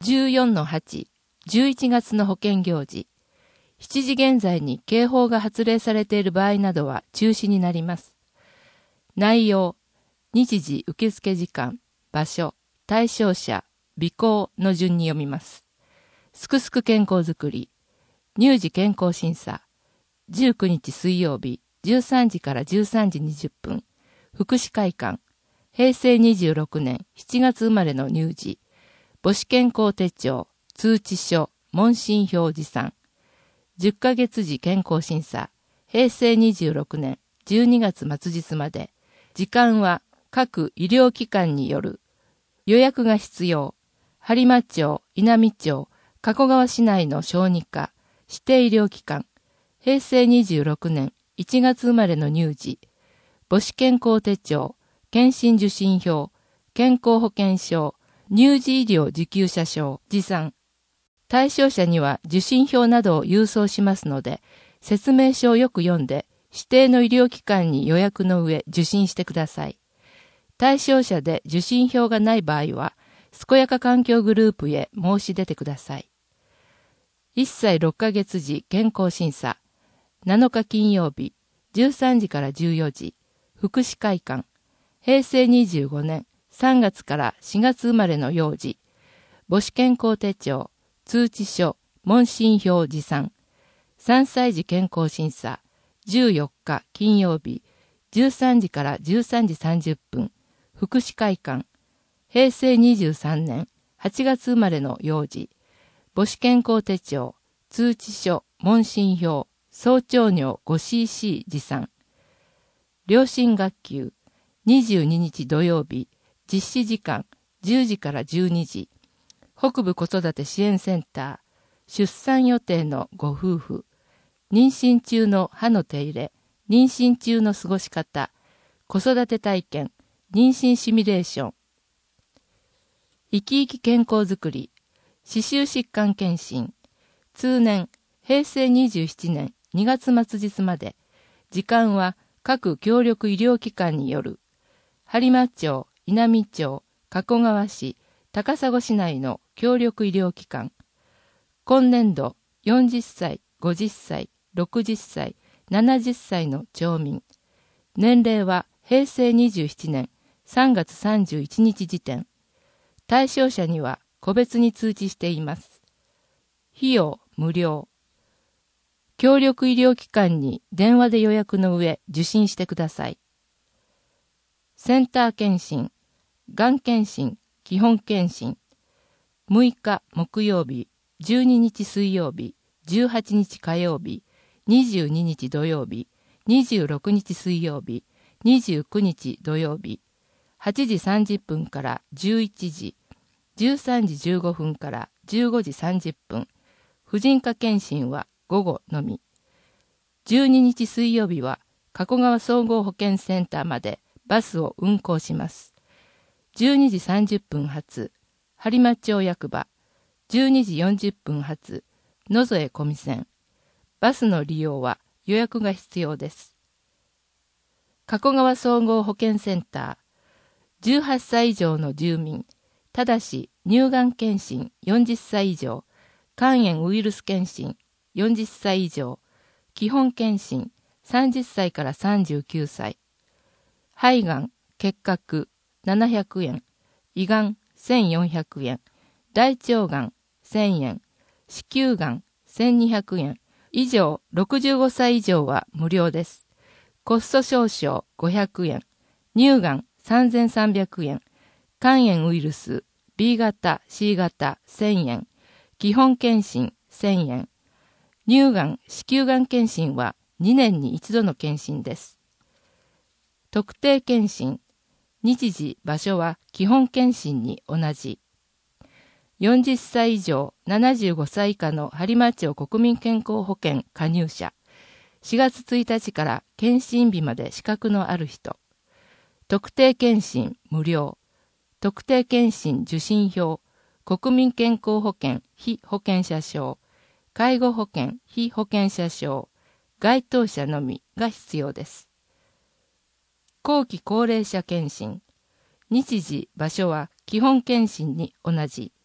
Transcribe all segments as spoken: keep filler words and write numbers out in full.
じゅうよんのはち、じゅういちがつの保険行事、しちじ現在に警報が発令されている場合などは中止になります。内容、日時受付時間、場所、対象者、備考の順に読みます。すくすく健康づくり、乳児健康審査、じゅうくにち水曜日、じゅうさんじからじゅうさんじにじゅっぷん、福祉会館、へいせいにじゅうろくねんしちがつ生まれの乳児、母子健康手帳、通知書、問診票持参、じゅっかげつ時健康審査、へいせいにじゅうろくねんじゅうにがつ末日まで、時間は各医療機関による。予約が必要。播磨町、稲美町、加古川市内の小児科、指定医療機関、へいせいにじゅうろくねんいちがつ生まれの乳児、母子健康手帳、検診受診票、健康保険証、乳児医療受給者証、持参。対象者には受診票などを郵送しますので、説明書をよく読んで、指定の医療機関に予約の上受診してください。対象者で受診票がない場合は、健やか環境グループへ申し出てください。いっさいろっかげつ時健康審査、なのか金曜日、じゅうさんじからじゅうよじ、福祉会館、へいせいにじゅうごねんさんがつからしがつ生まれの幼児、母子健康手帳、通知書、問診票持参、さんさい児健康審査、じゅうよっか金曜日、じゅうさんじからじゅうさんじさんじゅっぷん、福祉会館、へいせいにじゅうさんねんはちがつ生まれの幼児、母子健康手帳、通知書、問診票、総長尿 ごシーシー 持参。両親学級、にじゅうににち土曜日、実施時間じゅうじからじゅうにじ、北部子育て支援センター、出産予定のご夫婦、妊娠中の歯の手入れ、妊娠中の過ごし方、子育て体験、妊娠シミュレーション。生き生き健康づくり、歯周疾患検診、通年、へいせいにじゅうななねんにがつ末日まで、時間は各協力医療機関による、播磨町、稲美町、加古川市、高砂市内の協力医療機関。今年度、よんじゅっさい、ごじゅっさい、ろくじゅっさい、ななじゅっさいの町民。年齢はへいせいにじゅうななねんさんがつさんじゅういちにち時点。対象者には個別に通知しています。費用無料。協力医療機関に電話で予約の上受診してください。センター検診、がん検診、基本検診。むいか木曜日、じゅうににち水曜日、じゅうはちにち火曜日、にじゅうににち土曜日、にじゅうろくにち水曜日、にじゅうくにち土曜日、はちじさんじゅっぷんからじゅういちじ、じゅうさんじじゅうごふんからじゅうごじさんじゅっぷん、婦人科検診は午後のみ。じゅうににち水曜日は加古川総合保健センターまでバスを運行します。じゅうにじさんじゅっぷん発、播磨町役場、じゅうにじよんじゅっぷん発、野添小見線。バスの利用は予約が必要です。加古川総合保健センター、じゅうはっさい以上の住民、ただし乳がん検診よんじゅっさい以上、肝炎ウイルス検診よんじゅっさい以上、基本検診さんじゅっさいからさんじゅうきゅうさい、肺がん、結核ななひゃくえん、胃がんせんよんひゃくえん、大腸がんせんえん、子宮がんせんにひゃくえん、以上ろくじゅうごさい以上は無料です。コスト少々ごひゃくえん、乳がんさんぜんさんびゃくえん、肝炎ウイルス ビー 型 シー 型せんえん、基本検診せんえん、乳がん、子宮がん検診はにねんに一度の検診です。特定検診、日時、場所は基本検診に同じ。よんじゅっさい以上、ななじゅうごさい以下の播磨町国民健康保険加入者。しがつついたちから検診日まで資格のある人。特定検診無料。特定検診受診票。国民健康保険被保険者証。介護保険被保険者証。該当者のみが必要です。後期高齢者検診。日時、場所は基本検診に同じ。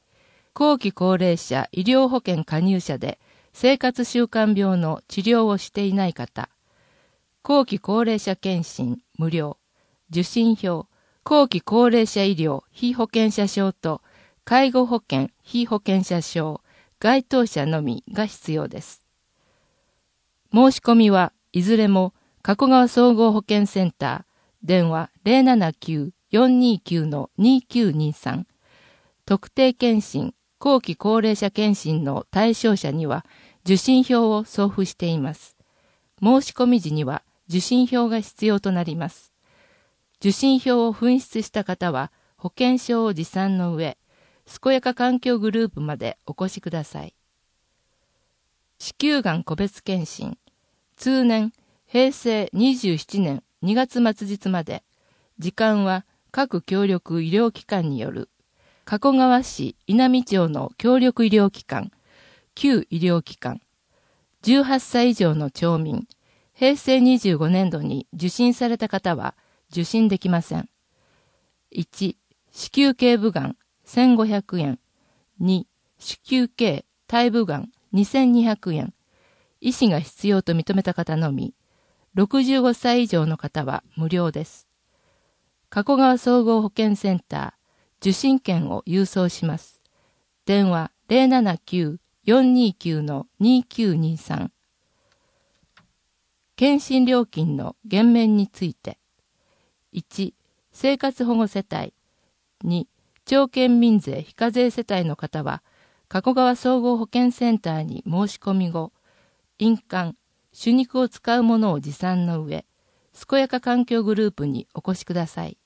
後期高齢者医療保険加入者で生活習慣病の治療をしていない方、後期高齢者健診無料、受診票、後期高齢者医療被保険者証と介護保険被保険者証、該当者のみが必要です。申し込みはいずれも加古川総合保険センター、電話 ゼロななきゅう よんにきゅう にきゅうにさん、特定健診、後期高齢者健診の対象者には受診票を送付しています。申し込み時には受診票が必要となります。受診票を紛失した方は保険証を持参の上、健やか環境グループまでお越しください。子宮がん個別検診、通年へいせいにじゅうななねんにがつ末日まで、時間は各協力医療機関による、加古川市稲美町の協力医療機関、旧医療機関、じゅうはっさい以上の町民、へいせいにじゅうごねんどに受診された方は受診できません。いち、子宮頸部がんせんごひゃくえん。に、子宮頸体部がんにせんにひゃくえん。医師が必要と認めた方のみ、ろくじゅうごさい以上の方は無料です。加古川総合保健センター、受診券を郵送します。電話 ゼロななきゅう よんにきゅう にきゅうにさん。検診料金の減免について。いち、生活保護世帯。に、町県民税非課税世帯の方は、加古川総合保健センターに申し込み後、印鑑、手肉を使うものを持参の上、健やか環境グループにお越しください。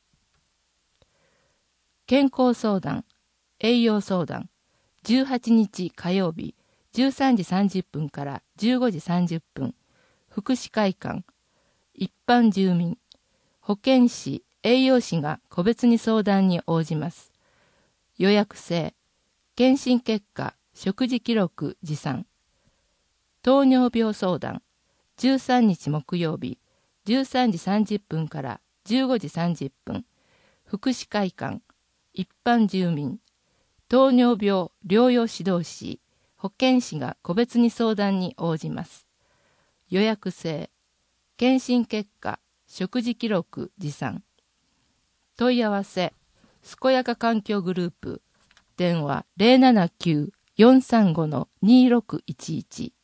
健康相談、栄養相談、じゅうはちにち火曜日、じゅうさんじさんじゅっぷんからじゅうごじさんじゅっぷん、福祉会館、一般住民、保健師、栄養士が個別に相談に応じます。予約制、検診結果、食事記録持参。糖尿病相談、じゅうさんにち木曜日、じゅうさんじさんじゅっぷんからじゅうごじさんじゅっぷん、福祉会館、一般住民、糖尿病療養指導士、保健師が個別に相談に応じます。予約制、検診結果、食事記録持参。問い合わせ、健やか環境グループ、電話 ゼロななきゅう よんさんご にろくいちいち。